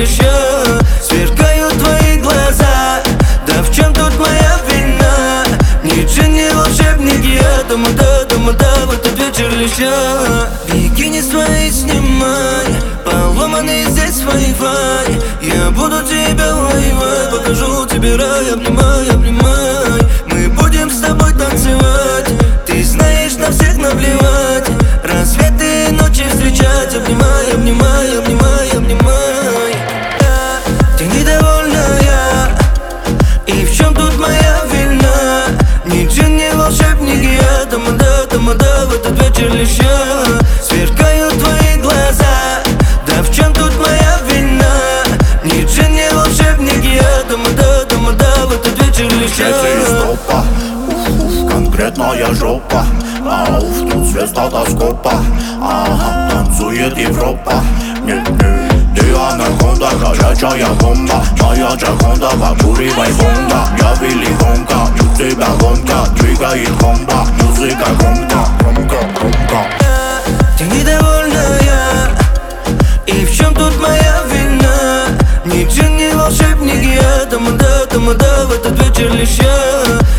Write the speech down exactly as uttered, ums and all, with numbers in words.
леща. Сверкают твои глаза, да в чем тут моя вина? Ни джин, ни волшебник, я тамада, тамада в этот вечер леща. Бикини свои снимай, поломанный здесь Wi-Fi. Я буду тебя воевать, покажу тебе рай, обнимай, обнимай. Мы будем с тобой танцевать, ты знаешь, на всех наплевать. Рассветы и ночи встречать, обнимай, обнимай, обнимай, обнимай. Да, ты недовольная, и в чем тут моя вина? Ни джин, ни волшебник, я тамада, тамада в этот вечер леща. Сверкают твои глаза, да в чем тут моя вина? Ни джин, ни волшебник, я тамада, тамада в этот вечер леща. Конкретная жопа, ауф, тут свет статоскопа. Ага, танцует Европа. Нет, нет, ты анаконда, горячая бомба. Моя джаконда, покуривай Хонда. Я Вилли Вонка, у тебя гонка. Двигает бомба, музыка громко, громко, громко. Ты недовольная, и в чем тут моя вина? Ни джин, ни волшебник, я тамада, тамада в этот вечер леща.